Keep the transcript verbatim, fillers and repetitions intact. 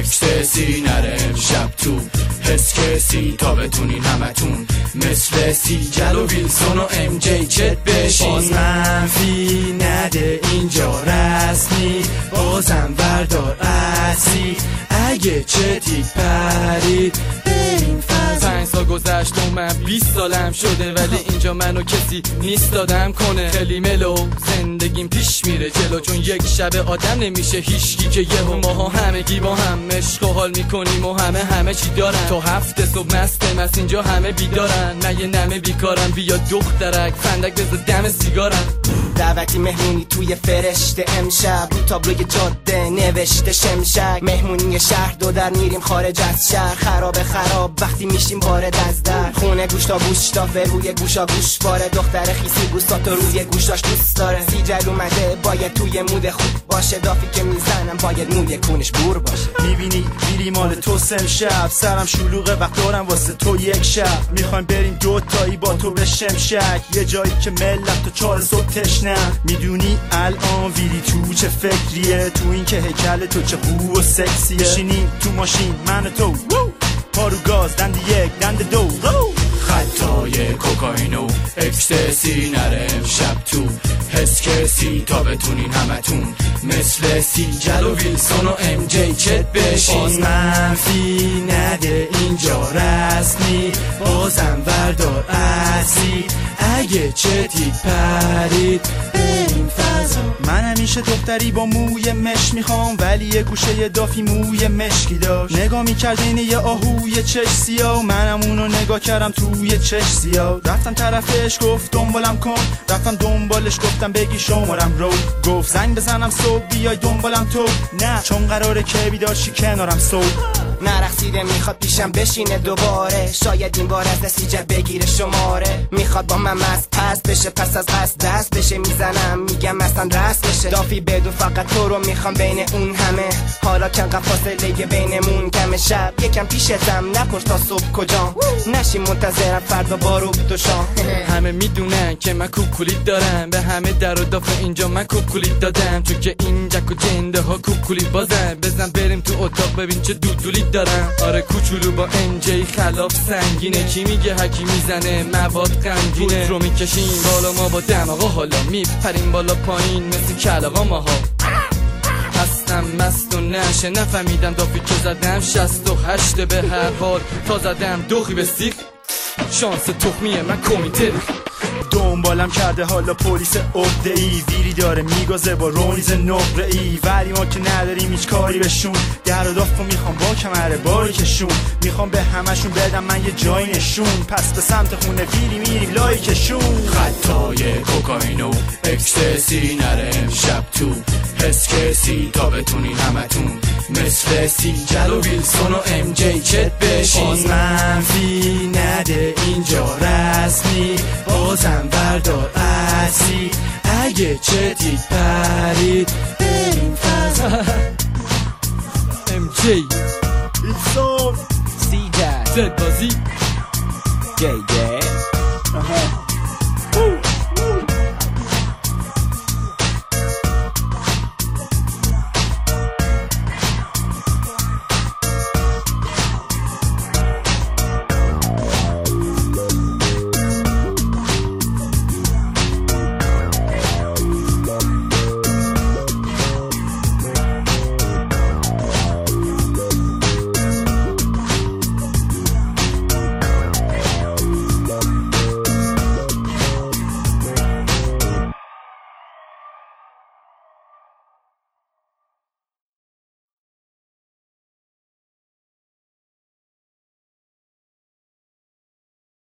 اکستسی نره امشب تو حس کسی تا بتونین همتون مثل سیجل و ویلسون و ام جی چت بشین. باز منفی نده اینجا رسمی، بازم بردار اصلی اگه چتی پرید بریم فضا. پنج سال گذشت و من بیست سالم شده، ولی اینجا منو کسی نیست دادم کنه. خیلی ملو زندگیم پیش میره جلو، چون یک شب آدم نمیشه هیچکی که یهو ماها همگی با هم عشق و حال میکنیم و همه همه چی دارن. تا هفته صبح مسته مست اینجا همه بیدارن، من یه نمه بیکارم بیا دخترک فندک بزا دم سیگارم. دعوتی مهمونی توی فرشته امشب، رو تابلوی جاده نوشته شمشک. مهمونی شهر دو در میریم خارج از شهر، خراب خراب وقتی میشیم وارد از در. خونه گوشتا گوشتافه روی گوشا گوش باره، دختر خیسی گوستاتو روی گوشتاش دوست داره. سیجل اومده باید توی مود خوب باشه، دافی که میزنم باید موی کونش بور باشه. میبینی میری مال تو امشب، سرم شلوغه وقت دارم واسه تو یک شب. میخوایم بریم دوتایی با تو به شمشک، یه جایی که ملت تو چهار صبح تشنه. میدونی الان ویری تو چه فکریه، تو این که هیکل تو چه خوب و سکسیه. بشینیم تو ماشین من و تو، پارو گاز دند یک دند دو. خطای کوکائین و اکستسی نره امشب تو حس کسی تا بتونین همتون مثل سیجل و ویلسون و ام جی چت بشین. باز منفی نده اینجا رسمی، بازم بردار اصلی اگه چتی پرید بریم فضا. من همیشه دختری با موی مش میخوام، ولی یه گوشه دافی موی مشکی داشت. نگاه میکرد این یه آهوی چش سیاه، منم اونو نگاه کردم توی چش سیاه. رفتم طرفش گفت دنبالم کن، رفتم دنبالش گفتم بگی شمارم رو. گفت زنگ بزنم صبح بیای دنبالم تو، نه چون قراره که بیداشی کنارم صبح. نرخصیده میخواد پیشم بشینه دوباره، شاید این بار از سیجل بگیره شماره. میخواد با من مست پس بشه، پس از قصد دست بشه. میزنم میگم مثلا رست بشه، دافی بدون فقط تو رو میخوام بین اون همه. حالا کم فاصله بینمون کم، شب یکم پیشتم نپرس تا صبح کجا، نشی منتظرم فردا بارو تو شام. همه میدونن که من کوکولیت دارم، به همه در و دافه اینجا من کوکولیت دادم، چون که این جک و جنده ها کوکولیت بازن. بزن بریم تو اتاق ببین چه دودولیت دارم. آره کوچولو با انجی خلاف سنگینه، کی میگه هکی میزنه مواد غمگینه. رو میکشیم بالا ما با دماغا، حالا میپریم بالا پایین مثل کلاغا ماها. هستم مست و نشه نفهمیدم دافی که زدم شست و هشت. به هر حال تا زدم دوخی به سیخ، شانس تخمیه من کمیته. دنبالم کرده حالا پلیس عقده ای، ویری داره میگازه با رونیز نقره ای. ولی ما که نداریم هیچ کاری بهشون، در و دافو میخوام با کمره باری کشون. میخوام به همشون بدم من یه جای نشون، پس به سمت خونه ویری میریم لایکشون. خطای کوکائین و اکستسی نره امشب تو حس کسی تا بتونین همتون مثل سیجل و ویلسون و ام جی چت بشین. باز منفی نده اینجا رسمی، بازم بردار اصلی اگه چتی پرید بریم فضا. ام جی ویلسون سیجل زد بازی جی جی